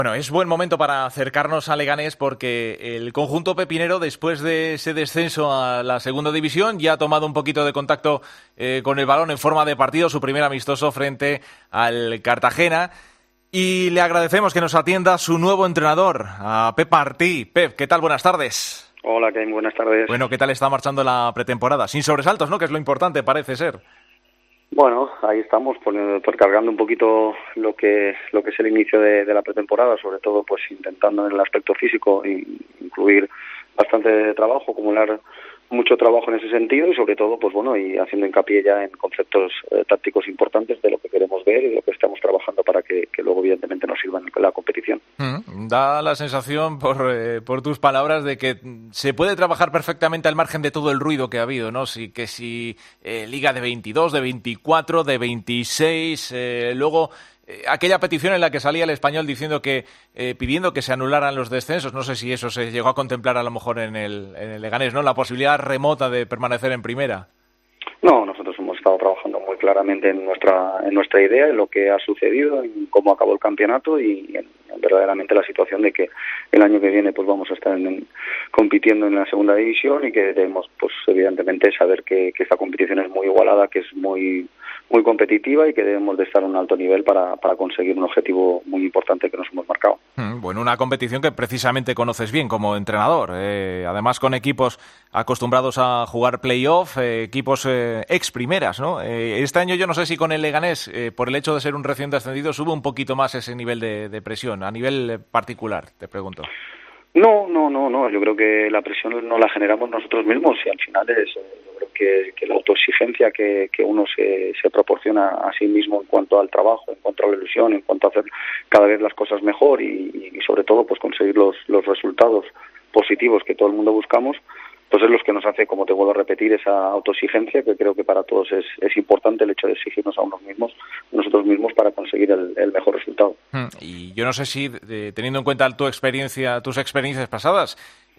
Bueno, es buen momento para acercarnos a Leganés porque el conjunto pepinero, después de ese descenso a la segunda división, ya ha tomado un poquito de contacto con el balón en forma de partido, su primer amistoso frente al Cartagena. Y le agradecemos que nos atienda su nuevo entrenador, a Pep Martí. Pep, ¿qué tal? Buenas tardes. Hola, Ken, buenas tardes. Bueno, ¿qué tal está marchando la pretemporada? Sin sobresaltos, ¿no? Que es lo importante, parece ser. Bueno, ahí estamos, cargando un poquito lo que es el inicio de la pretemporada, sobre todo pues intentando en el aspecto físico incluir bastante trabajo, acumular mucho trabajo en ese sentido y sobre todo pues bueno, y haciendo hincapié ya en conceptos tácticos importantes de lo que queremos ver y de lo que estamos trabajando para que luego evidentemente nos sirvan en la competición. Da la sensación por tus palabras de que se puede trabajar perfectamente al margen de todo el ruido que ha habido, ¿no? Si Liga de 22, de 24, de 26, luego aquella petición en la que salía el Español diciendo que pidiendo que se anularan los descensos, no sé si eso se llegó a contemplar a lo mejor en el Leganés, ¿no? La posibilidad remota de permanecer en primera. No, nosotros hemos estado trabajando muy claramente en nuestra idea, en lo que ha sucedido, en cómo acabó el campeonato y en verdaderamente la situación de que el año que viene pues vamos a estar compitiendo en la segunda división y que debemos pues evidentemente saber que esta competición es muy igualada, que es muy muy competitiva y que debemos de estar a un alto nivel para conseguir un objetivo muy importante que nos hemos marcado. Bueno, una competición que precisamente conoces bien como entrenador, además con equipos acostumbrados a jugar play-off, equipos ex primeras, ¿no? Este año yo no sé si con el Leganés, por el hecho de ser un recién descendido, sube un poquito más ese nivel de presión, a nivel particular, te pregunto. No, yo creo que la presión no la generamos nosotros mismos y al final es yo creo que la autoexigencia que uno se proporciona a sí mismo en cuanto al trabajo, en cuanto a la ilusión, en cuanto a hacer cada vez las cosas mejor y sobre todo pues conseguir los resultados positivos que todo el mundo buscamos, pues es lo que nos hace, como te vuelvo a repetir, esa autoexigencia que creo que para todos es importante, el hecho de exigirnos a nosotros mismos para conseguir el mejor resultado. Y yo no sé si, teniendo en cuenta tus experiencias pasadas,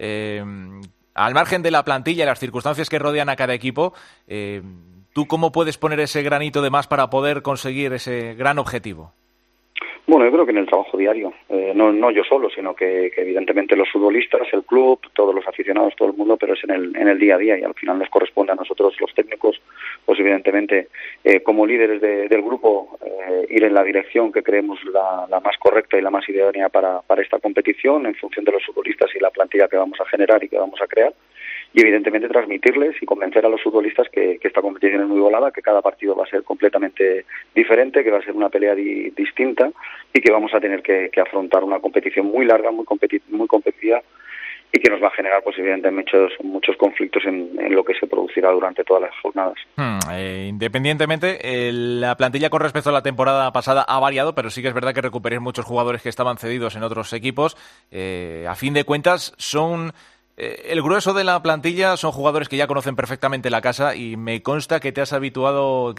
al margen de la plantilla y las circunstancias que rodean a cada equipo, ¿tú cómo puedes poner ese granito de más para poder conseguir ese gran objetivo? Bueno, yo creo que en el trabajo diario, no yo solo, sino que evidentemente los futbolistas, el club, todos los aficionados, todo el mundo, pero es en el día a día y al final nos corresponde a nosotros los técnicos, pues evidentemente como líderes del grupo ir en la dirección que creemos la más correcta y la más idónea para esta competición en función de los futbolistas y la plantilla que vamos a generar y que vamos a crear. Y evidentemente transmitirles y convencer a los futbolistas que esta competición es muy volada, que cada partido va a ser completamente diferente, que va a ser una pelea distinta y que vamos a tener que afrontar una competición muy larga, muy competitiva y que nos va a generar pues evidentemente muchos conflictos en lo que se producirá durante todas las jornadas. Independientemente, la plantilla con respecto a la temporada pasada ha variado, pero sí que es verdad que recuperéis muchos jugadores que estaban cedidos en otros equipos. A fin de cuentas, el grueso de la plantilla son jugadores que ya conocen perfectamente la casa y me consta que te has habituado,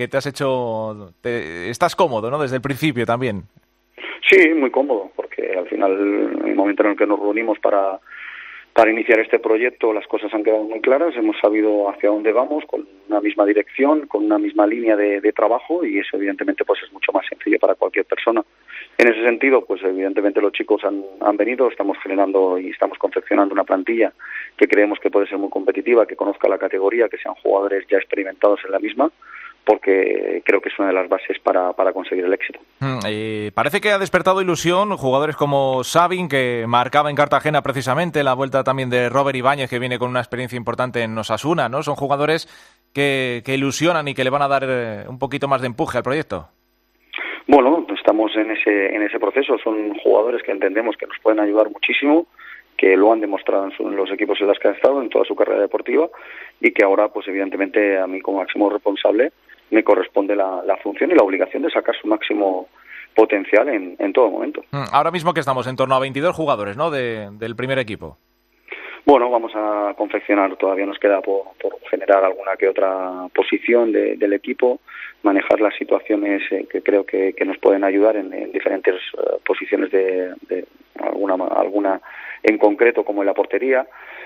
estás cómodo, ¿no? Desde el principio también. Sí, muy cómodo, porque al final, en el momento en el que nos reunimos para iniciar este proyecto, las cosas han quedado muy claras, hemos sabido hacia dónde vamos, con una misma dirección, con una misma línea de trabajo y eso evidentemente pues es mucho más sencillo para cualquier persona. En ese sentido, pues evidentemente los chicos han venido, estamos generando y estamos confeccionando una plantilla que creemos que puede ser muy competitiva, que conozca la categoría, que sean jugadores ya experimentados en la misma, porque creo que es una de las bases para conseguir el éxito. Parece que ha despertado ilusión jugadores como Sabin, que marcaba en Cartagena precisamente, la vuelta también de Robert Ibáñez, que viene con una experiencia importante en Osasuna, ¿no? Son jugadores que ilusionan y que le van a dar un poquito más de empuje al proyecto. Bueno, estamos en ese proceso, son jugadores que entendemos que nos pueden ayudar muchísimo, que lo han demostrado en los equipos en los que han estado en toda su carrera deportiva y que ahora pues evidentemente a mí como máximo responsable me corresponde la función y la obligación de sacar su máximo potencial en todo momento. Ahora mismo que estamos en torno a 22 jugadores, ¿no? Del primer equipo. Bueno, vamos a confeccionar, todavía nos queda por generar alguna que otra posición del equipo, manejar las situaciones que creo que nos pueden ayudar en diferentes posiciones de alguna en concreto como en la portería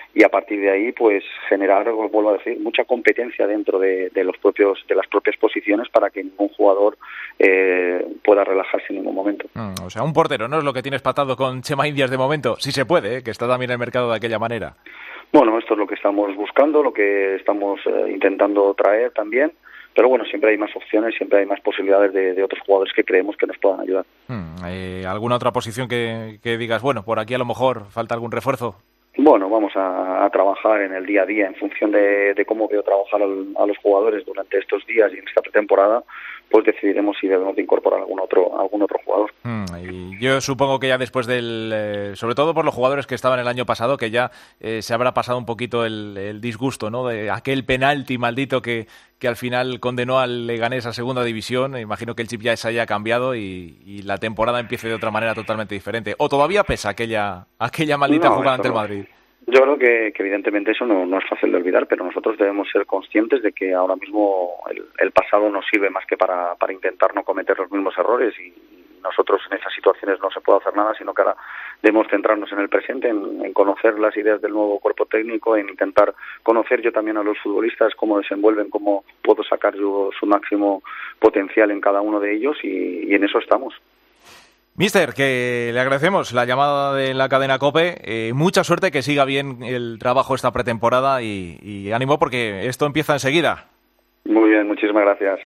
a partir de ahí pues generar, os vuelvo a decir, mucha competencia dentro de las propias posiciones para que ningún jugador pueda relajarse en ningún momento. O sea, un portero, ¿no? Es lo que tienes patado con Chema Indias de momento. Si se puede, que está también en el mercado de aquella manera. Bueno, esto es lo que estamos buscando, lo que estamos intentando traer también. Pero bueno, siempre hay más opciones, siempre hay más posibilidades de otros jugadores que creemos que nos puedan ayudar. ¿Alguna otra posición que digas, bueno, por aquí a lo mejor falta algún refuerzo? Bueno, vamos a trabajar en el día a día en función de cómo veo trabajar a los jugadores durante estos días y en esta pretemporada, pues decidiremos si debemos de incorporar algún otro jugador. Y yo supongo que ya después sobre todo por los jugadores que estaban el año pasado, que ya se habrá pasado un poquito el disgusto, ¿no? De aquel penalti maldito que al final condenó al Leganés a segunda división. Imagino que el chip ya se haya cambiado y la temporada empiece de otra manera totalmente diferente. ¿O todavía pesa aquella maldita jugada ante el Madrid? Yo creo que evidentemente eso no es fácil de olvidar, pero nosotros debemos ser conscientes de que ahora mismo el pasado nos sirve más que para intentar no cometer los mismos errores, y nosotros en esas situaciones no se puede hacer nada, sino que ahora debemos centrarnos en el presente, en conocer las ideas del nuevo cuerpo técnico, en intentar conocer yo también a los futbolistas, cómo desenvuelven, cómo puedo sacar yo su máximo potencial en cada uno de ellos, y en eso estamos. Míster, que le agradecemos la llamada de la cadena COPE. Mucha suerte, que siga bien el trabajo esta pretemporada y ánimo porque esto empieza enseguida. Muy bien, muchísimas gracias.